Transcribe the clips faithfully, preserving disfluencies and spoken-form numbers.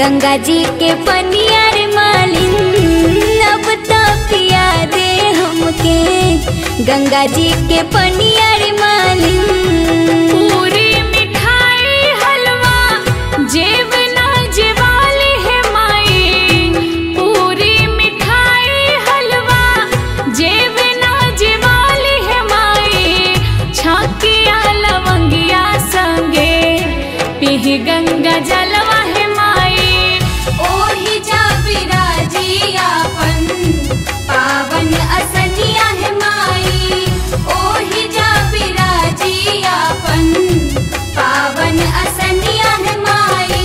गंगा जी के पनिया रे मालिन अब तो पिया दे हमके गंगा जी के पनिया रे मालिन। पूरी मिठाई हलवा जेब ना जेवाली है माई, पूरी मिठाई हलवा जेब ना जेवाली है माई। छाकिया लवंगिया संगे पीह गंगा जलवा है माई। ओही जा विराजी आपन पावन असनिया है माई, ओही जा विराजी आपन पावन असनिया है माई।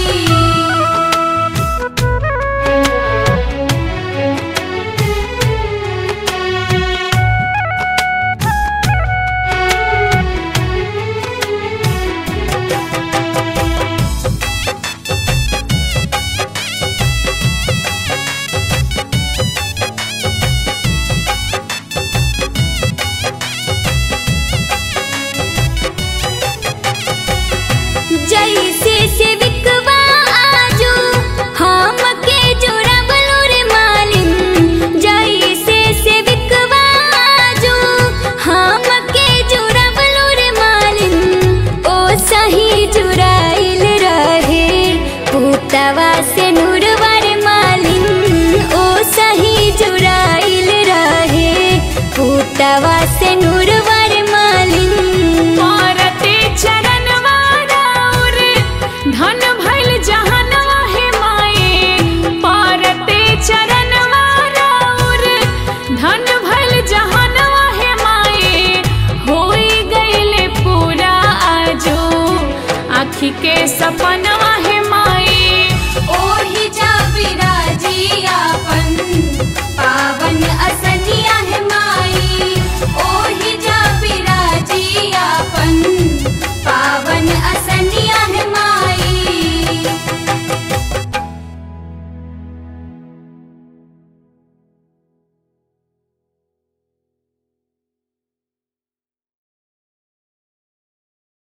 जैसे सेविकवा आजू हमके जोड़ावलो रे मालिन, जैसे सेविकवा आजू हमके जोड़ावलो रे मालिन। ओ सही जुड़ाइल रहे पुतवा से नूरवा रे मालिन, ओ सही जुड़ाइल रहे पुतवा से नूरवा रे मालिन। मारते चरण वाराउर धन भइल जहनवा है माई, पारते चरण वाराउर धन भइल जहनवा है माई। होई गइले पूरा आजो आँखी के सपना